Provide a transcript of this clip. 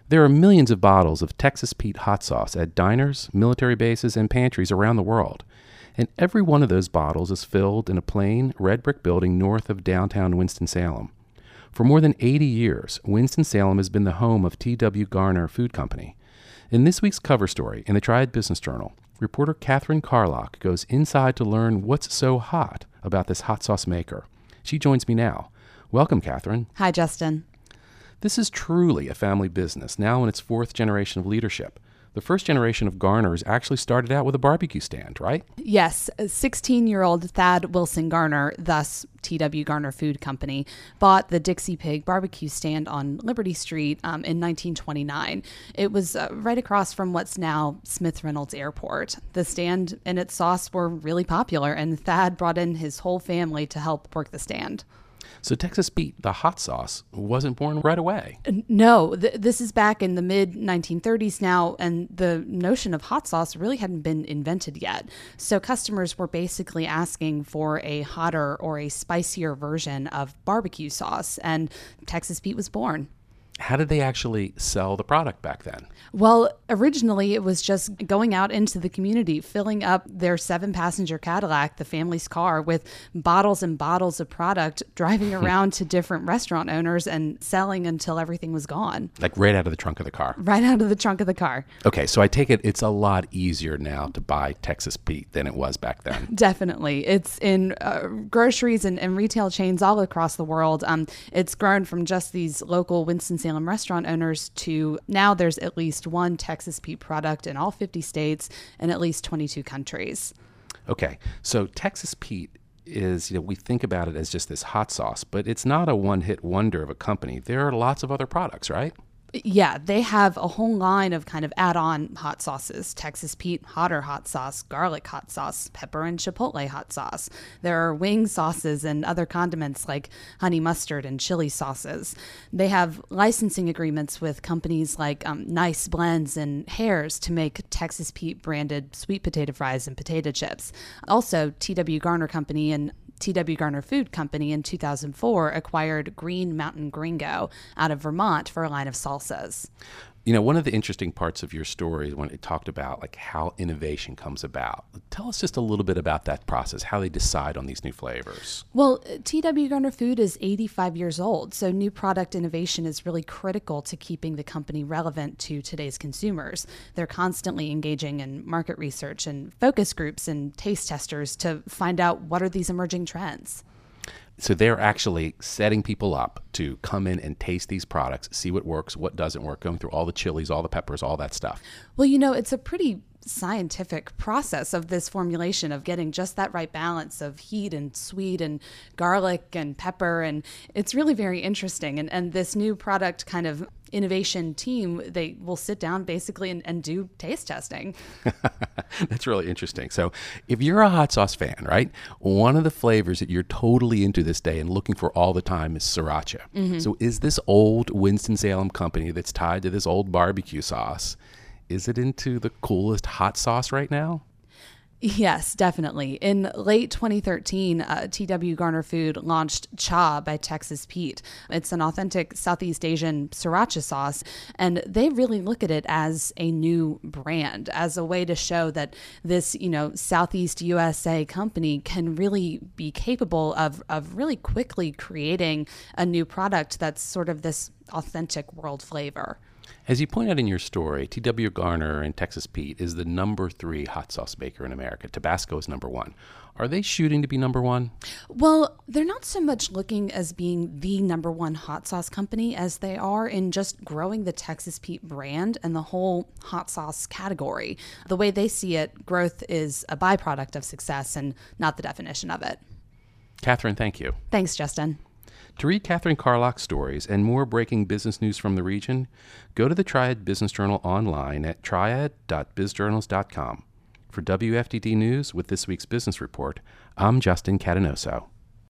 There are millions of bottles of Texas Pete hot sauce at diners, military bases, and pantries around the world. And every one of those bottles is filled in a plain, red brick building north of downtown Winston-Salem. For more than 80 years, Winston-Salem has been the home of T.W. Garner Food Company. In this week's cover story in the Triad Business Journal, reporter Catherine Carlock goes inside to learn what's so hot about this hot sauce maker. She joins me now. Welcome, Catherine. Hi, Justin. This is truly a family business, now in its fourth generation of leadership. The first generation of Garners actually started out with a barbecue stand, right? Yes, 16-year-old Thad Wilson Garner, thus T.W. Garner Food Company, bought the Dixie Pig barbecue stand on Liberty Street in 1929. It was right across from what's now Smith Reynolds Airport. The stand and its sauce were really popular, and Thad brought in his whole family to help work the stand. So Texas Pete, the hot sauce, wasn't born right away. No, this is back in the mid-1930s now, and the notion of hot sauce really hadn't been invented yet. So customers were basically asking for a hotter or a spicier version of barbecue sauce, and Texas Pete was born. How did they actually sell the product back then? Well, originally it was just going out into the community, filling up their 7-passenger Cadillac, the family's car, with bottles and bottles of product, driving around to different restaurant owners and selling until everything was gone. Like right out of the trunk of the car? Right out of the trunk of the car. Okay, so I take it it's a lot easier now to buy Texas Pete than it was back then. Definitely. It's in groceries and retail chains all across the world. It's grown from just these local Winston-Salem restaurant owners to now there's at least one Texas Pete product in all 50 states and at least 22 countries. Okay, so Texas Pete is, we think about it as just this hot sauce, but it's not a one-hit wonder of a company. There are lots of other products, right? Yeah, they have a whole line of kind of add-on hot sauces. Texas Pete hotter hot sauce, garlic hot sauce, pepper and chipotle hot sauce. There are wing sauces and other condiments like honey mustard and chili sauces. They have licensing agreements with companies like Nice Blends and Hares to make Texas Pete branded sweet potato fries and potato chips. Also, T.W. Garner Company and T.W. Garner Food Company in 2004 acquired Green Mountain Gringo out of Vermont for a line of salsas. One of the interesting parts of your story is when it talked about like how innovation comes about. Tell us just a little bit about that process, how they decide on these new flavors. Well, T.W. Garner Food is 85 years old, so new product innovation is really critical to keeping the company relevant to today's consumers. They're constantly engaging in market research and focus groups and taste testers to find out what are these emerging trends. So they're actually setting people up to come in and taste these products, see what works, what doesn't work, going through all the chilies, all the peppers, all that stuff. Well, it's a pretty scientific process of this formulation of getting just that right balance of heat and sweet and garlic and pepper. And it's really very interesting. And this new product kind of innovation team, they will sit down basically and do taste testing. That's really interesting. So if you're a hot sauce fan, right, one of the flavors that you're totally into this day and looking for all the time is sriracha. Mm-hmm. So is this old Winston-Salem company that's tied to this old barbecue sauce, is it into the coolest hot sauce right now? Yes, definitely. In late 2013, T.W. Garner Food launched Cha by Texas Pete. It's an authentic Southeast Asian sriracha sauce, and they really look at it as a new brand, as a way to show that this, Southeast USA company can really be capable of really quickly creating a new product that's sort of this authentic world flavor. As you point out in your story, T.W. Garner and Texas Pete is the number 3 hot sauce maker in America. Tabasco is number 1. Are they shooting to be number 1? Well, they're not so much looking as being the number 1 hot sauce company as they are in just growing the Texas Pete brand and the whole hot sauce category. The way they see it, growth is a byproduct of success and not the definition of it. Catherine, thank you. Thanks, Justin. To read Catherine Carlock's stories and more breaking business news from the region, go to the Triad Business Journal online at triad.bizjournals.com. For WFDD News with this week's business report, I'm Justin Catanoso.